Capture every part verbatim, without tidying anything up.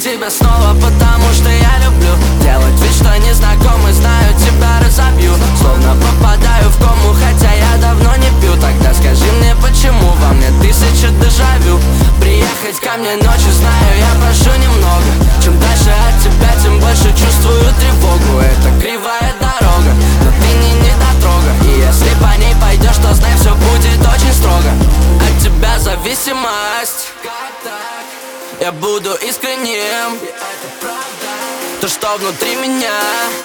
тебя снова, потому что я люблю делать вид, что незнакомый, знаю, тебя разобью. Словно попадаю в кому, хотя я давно не пью. Тогда скажи мне, почему во мне тысяча дежавю. Приехать ко мне ночью, знаю, я прошу немного. Чем дальше от тебя, тем больше чувствую тревогу. Это кривая дорога, но ты не недотрога. И если по ней пойдешь, то знай, все будет очень строго. От тебя зависимость, я буду искренним. То, что внутри меня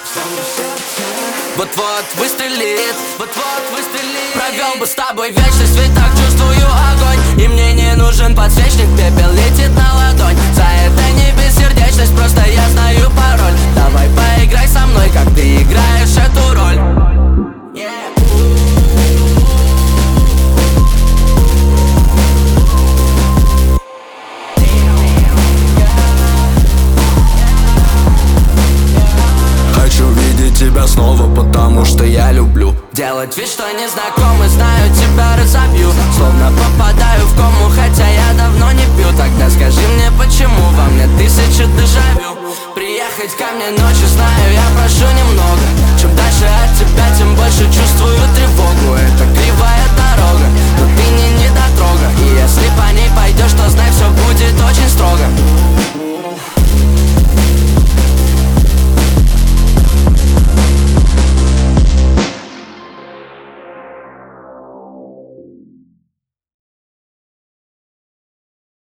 вот-вот выстрелит, вот-вот выстрелит. Провел бы с тобой вечность, ведь так чувствую огонь. И мне не нужен подсвечник, пепел летит на ладонь. За это не бессердечность, просто я знаю пароль. Давай поиграй со мной, как ты играешь эту роль. Yeah. Хочу видеть тебя снова, потому что я люблю делать вид, что незнакомый, знаю, тебя разобью. Словно попадаю в кому, хотя я давно не пью. Тогда скажи мне, почему во мне